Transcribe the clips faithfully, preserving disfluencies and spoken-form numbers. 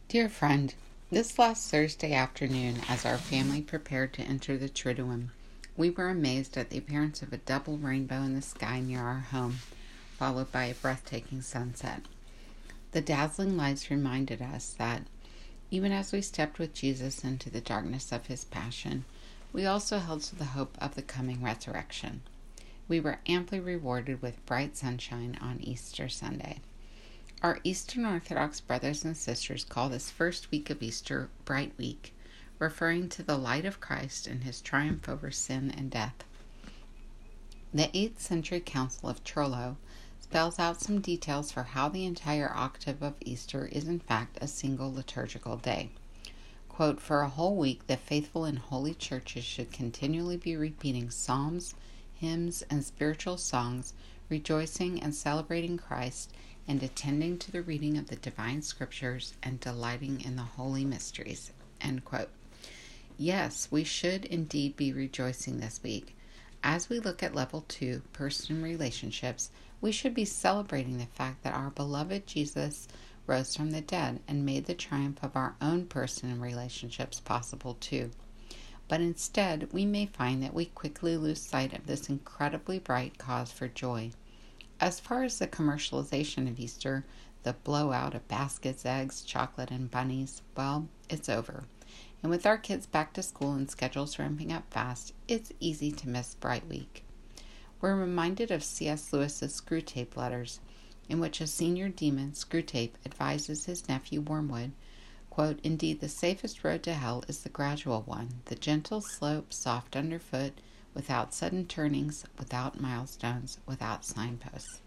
Dear friend, this last Thursday afternoon, as our family prepared to enter the Triduum, we were amazed at the appearance of a double rainbow in the sky near our home, followed by a breathtaking sunset. The dazzling lights reminded us that, even as we stepped with Jesus into the darkness of his passion, we also held to the hope of the coming resurrection. We were amply rewarded with bright sunshine on Easter Sunday. Our Eastern Orthodox brothers and sisters call this first week of Easter Bright Week, referring to the light of Christ and his triumph over sin and death. The eighth century Council of Trullo spells out some details for how the entire octave of Easter is in fact a single liturgical day. Quote, for a whole week, the faithful in holy churches should continually be repeating psalms, hymns, and spiritual songs, rejoicing and celebrating Christ, and attending to the reading of the divine scriptures and delighting in the holy mysteries. End quote. Yes, we should indeed be rejoicing this week. As we look at level two, person relationships, we should be celebrating the fact that our beloved Jesus rose from the dead and made the triumph of our own person and relationships possible too. But instead, we may find that we quickly lose sight of this incredibly bright cause for joy. As far as the commercialization of Easter, the blowout of baskets, eggs, chocolate, and bunnies, well, it's over. And with our kids back to school and schedules ramping up fast, it's easy to miss Bright Week. We're reminded of C S Lewis's Screwtape Letters, in which a senior demon, Screwtape, advises his nephew Wormwood, quote, indeed, the safest road to hell is the gradual one, the gentle slope, soft underfoot, without sudden turnings, without milestones, without signposts.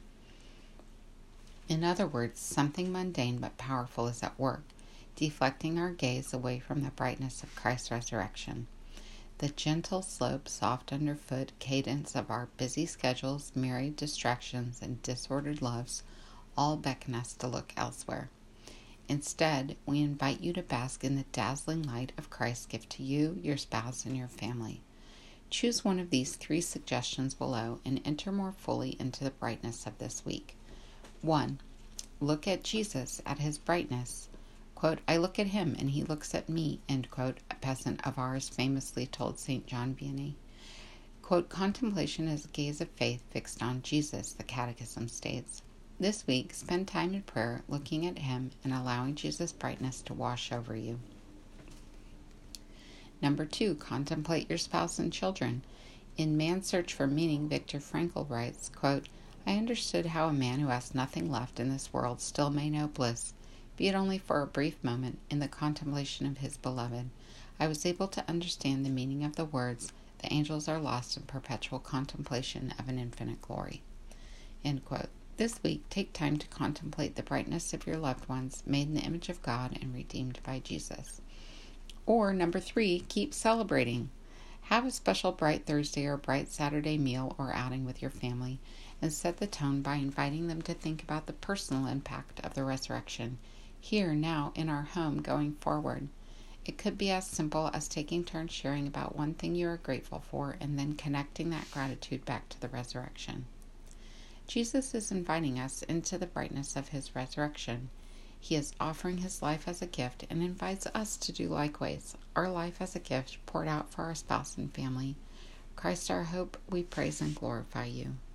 In other words, something mundane but powerful is at work, deflecting our gaze away from the brightness of Christ's resurrection. The gentle slope, soft underfoot cadence of our busy schedules, myriad distractions, and disordered loves all beckon us to look elsewhere. Instead, we invite you to bask in the dazzling light of Christ's gift to you, your spouse, and your family. Choose one of these three suggestions below and enter more fully into the brightness of this week. one. Look at Jesus, at his brightness. Quote, I look at him and he looks at me, end quote, a peasant of ours famously told Saint John Vianney. Quote, contemplation is a gaze of faith fixed on Jesus, the Catechism states. This week, spend time in prayer looking at him and allowing Jesus' brightness to wash over you. Number two, contemplate your spouse and children. In Man's Search for Meaning, Viktor Frankl writes, quote, I understood how a man who has nothing left in this world still may know bliss, be it only for a brief moment, in the contemplation of his beloved. I was able to understand the meaning of the words, the angels are lost in perpetual contemplation of an infinite glory. End quote. This week, take time to contemplate the brightness of your loved ones, made in the image of God and redeemed by Jesus. Or, number three, keep celebrating. Have a special Bright Thursday or Bright Saturday meal or outing with your family, and set the tone by inviting them to think about the personal impact of the resurrection, here, now, in our home, going forward. It could be as simple as taking turns sharing about one thing you are grateful for, and then connecting that gratitude back to the resurrection. Jesus is inviting us into the brightness of his resurrection. He is offering his life as a gift and invites us to do likewise, our life as a gift poured out for our spouse and family. Christ our hope, we praise and glorify you.